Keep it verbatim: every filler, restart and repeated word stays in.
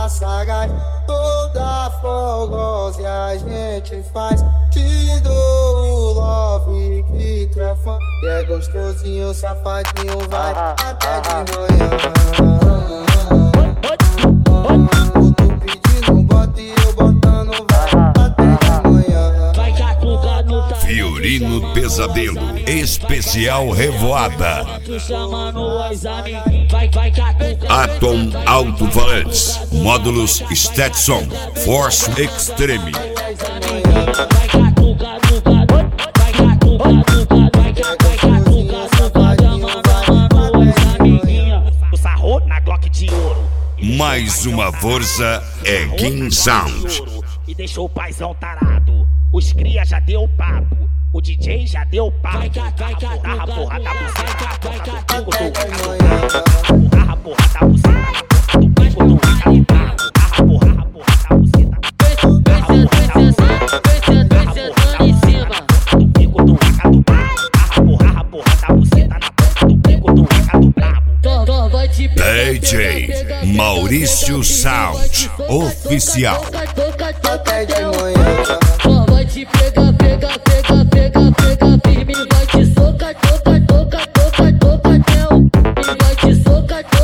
tá sagaz, toda fogosa e a gente faz. Te dou o love que tu é fã, e é gostosinho, safadinho, vai até de manhã. Tu pedindo, bota e eu botando, vai até de manhã. Fiorino Pesadelo, especial Revoada. Atom Alto-Falantes, módulos Stetson, Force Extreme. Mais uma força é King Sound. E deixou o paizão tarado. Os cria já deu papo, o D J já deu papo. Tarra porra da buceta, toca do pico do tarra porra da buceta, do pico do tarra porra, porra da buceta. Descendo em cima do pico do tarra porra, porra da buceta, do pico do brabo. D J Maurício Sound Oficial. Até de manhã. Vai te pegar, pega, pega, pega, pega firme. Vai te socar, toca, toca, toca, toca até o. Vai te socar.